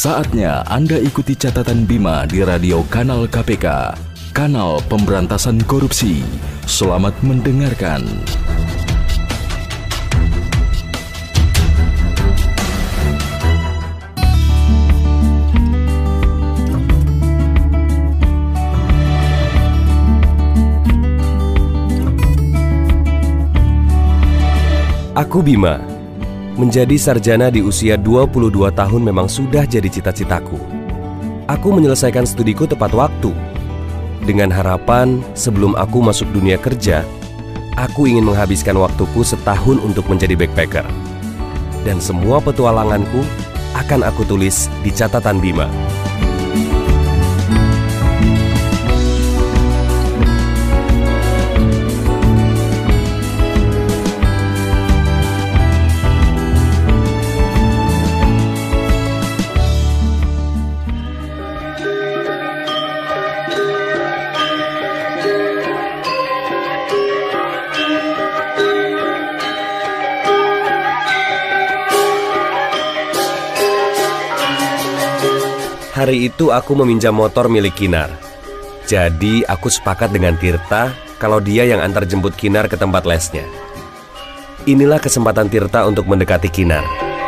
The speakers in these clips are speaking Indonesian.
Saatnya Anda ikuti catatan Bima di radio Kanal KPK, Kanal Pemberantasan Korupsi. Selamat mendengarkan. Aku Bima. Menjadi sarjana di usia 22 tahun memang sudah jadi cita-citaku. Aku menyelesaikan studiku tepat waktu. Dengan harapan sebelum aku masuk dunia kerja, aku ingin menghabiskan waktuku setahun untuk menjadi backpacker. Dan semua petualanganku akan aku tulis di catatan Bima. Hari itu aku meminjam motor milik Kinar. Jadi aku sepakat dengan Tirta kalau dia yang antar jemput Kinar ke tempat lesnya. Inilah kesempatan Tirta untuk mendekati Kinar.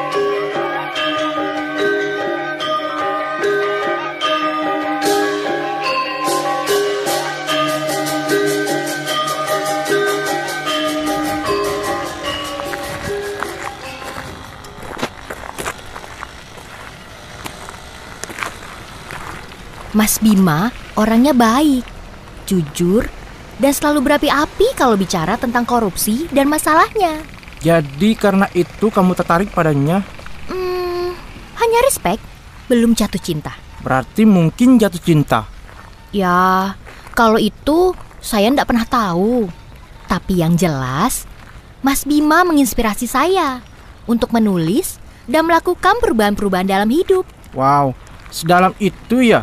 Mas Bima orangnya baik, jujur, dan selalu berapi-api kalau bicara tentang korupsi dan masalahnya. Jadi karena itu kamu tertarik padanya? Hanya respect, belum jatuh cinta. Berarti mungkin jatuh cinta. Ya, kalau itu saya nggak pernah tahu. Tapi yang jelas, Mas Bima menginspirasi saya untuk menulis dan melakukan perubahan-perubahan dalam hidup. Wow, sedalam itu ya?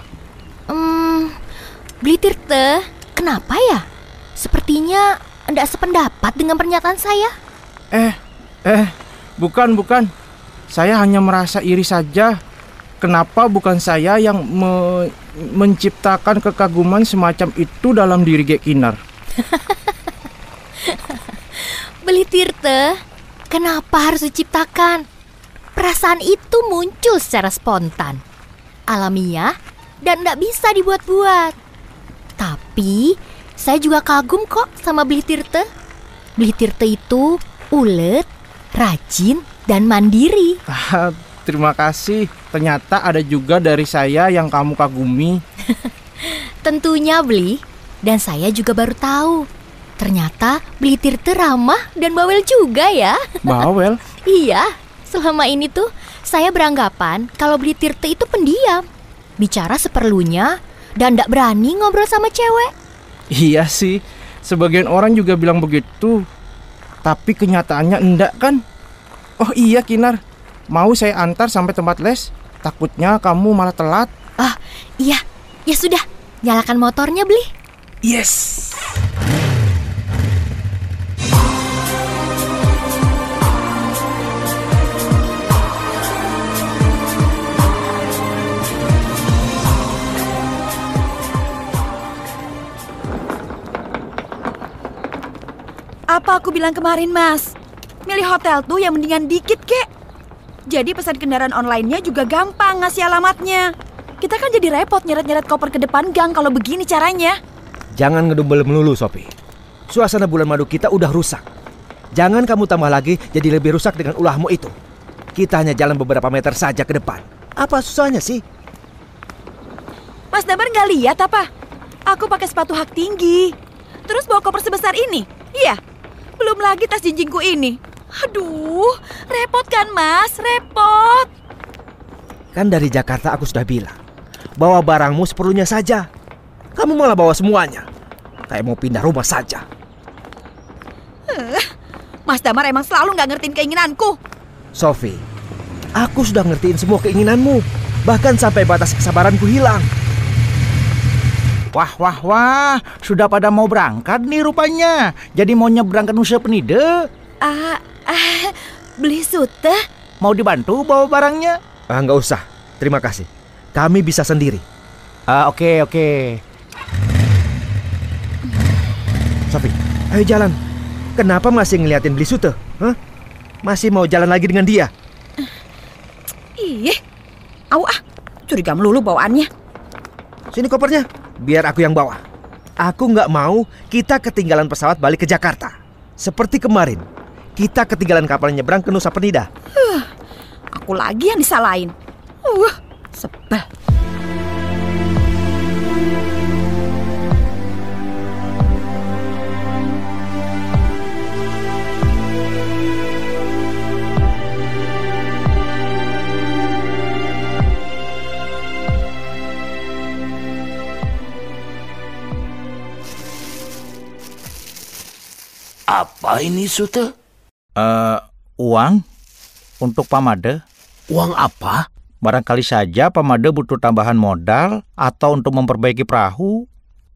Beli Tirta, kenapa ya? Sepertinya tidak sependapat dengan pernyataan saya. Bukan. Saya hanya merasa iri saja. Kenapa bukan saya yang menciptakan kekaguman semacam itu dalam diri Gek Kinar? Beli Tirta, kenapa harus diciptakan? Perasaan itu muncul secara spontan, alamiah, dan tidak bisa dibuat-buat. Tapi saya juga kagum kok sama Beli Tirta. Beli Tirta itu ulet, rajin, dan mandiri. Terima kasih. Ternyata ada juga dari saya yang kamu kagumi. Tentunya Beli. Dan saya juga baru tahu, ternyata Beli Tirta ramah dan bawel juga ya. Bawel? Iya, selama ini tuh saya beranggapan kalau Beli Tirta itu pendiam, bicara seperlunya, dan gak berani ngobrol sama cewek. Iya sih, sebagian orang juga bilang begitu. Tapi kenyataannya enggak kan? Oh iya Kinar, mau saya antar sampai tempat les? Takutnya kamu malah telat. Iya, ya sudah, nyalakan motornya Beli. Yes. Apa aku bilang kemarin, Mas? Milih hotel tuh yang mendingan dikit, kek. Jadi pesan kendaraan online-nya juga gampang ngasih alamatnya. Kita kan jadi repot nyeret-nyeret koper ke depan gang kalau begini caranya. Jangan ngedumel melulu, Sophie. Suasana bulan madu kita udah rusak. Jangan kamu tambah lagi jadi lebih rusak dengan ulahmu itu. Kita hanya jalan beberapa meter saja ke depan. Apa susahnya sih? Mas Damar nggak lihat apa? Aku pakai sepatu hak tinggi. Terus bawa koper sebesar ini? Iya. Belum lagi tas jinjingku ini. Aduh, repot kan Mas, repot. Kan dari Jakarta aku sudah bilang, bawa barangmu seperlunya saja. Kamu malah bawa semuanya. Kayak mau pindah rumah saja. Mas Damar emang selalu gak ngertiin keinginanku. Sophie, aku sudah ngertiin semua keinginanmu. Bahkan sampai batas kesabaranku hilang. Wah, sudah pada mau berangkat nih rupanya. Jadi mau nyebrang ke Nusa Penida. Beli sute. Mau dibantu bawa barangnya? Nggak usah. Terima kasih. Kami bisa sendiri. Oke. Sophie, ayo jalan. Kenapa masih ngeliatin Bli Sute? Hah? Masih mau jalan lagi dengan dia? Ih, curiga melulu bawaannya. Sini kopernya, biar aku yang bawa. Aku nggak mau kita ketinggalan pesawat balik ke Jakarta. Seperti kemarin, kita ketinggalan kapal nyebrang ke Nusa Penida. Aku lagi yang disalahin. Sebel. Apa ini, Sute? Uang untuk Pamade. Uang apa? Barangkali saja Pamade butuh tambahan modal atau untuk memperbaiki perahu.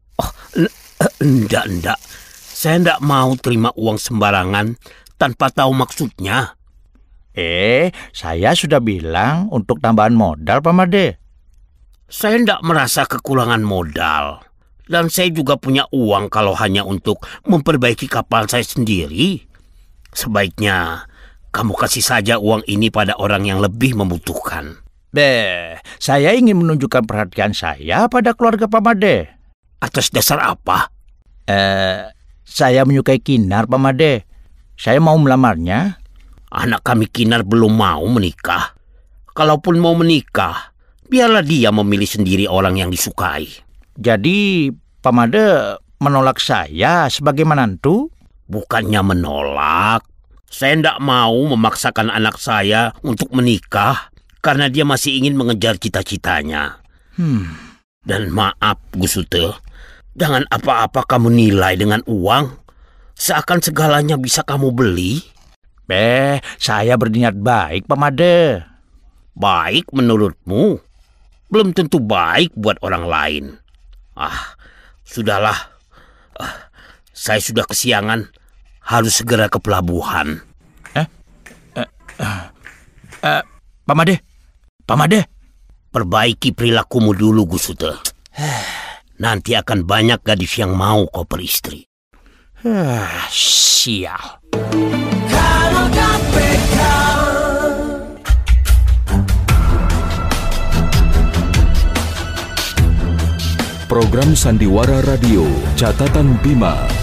Enggak. Saya enggak mau terima uang sembarangan tanpa tahu maksudnya. Saya sudah bilang untuk tambahan modal, Pamade. Saya enggak merasa kekurangan modal. Dan saya juga punya uang kalau hanya untuk memperbaiki kapal saya sendiri. Sebaiknya kamu kasih saja uang ini pada orang yang lebih membutuhkan. Saya ingin menunjukkan perhatian saya pada keluarga Pamade. Atas dasar apa? Saya menyukai Kinar, Pamade. Saya mau melamarnya. Anak kami Kinar belum mau menikah. Kalaupun mau menikah, biarlah dia memilih sendiri orang yang disukai. Jadi Pamade menolak saya sebagai menantu? Bukannya menolak. Saya tidak mau memaksakan anak saya untuk menikah karena dia masih ingin mengejar cita-citanya. Dan maaf, Gu Sute, jangan apa-apa kamu nilai dengan uang. Seakan segalanya bisa kamu beli. Saya berniat baik, Pamade. Baik menurutmu? Belum tentu baik buat orang lain. Sudahlah. Saya sudah kesiangan. Harus segera ke pelabuhan. Pamade. Perbaiki perilakumu dulu, Gu Sute. Nanti akan banyak gadis yang mau kau peristri. Sial. Program Sandiwara Radio Catatan Bima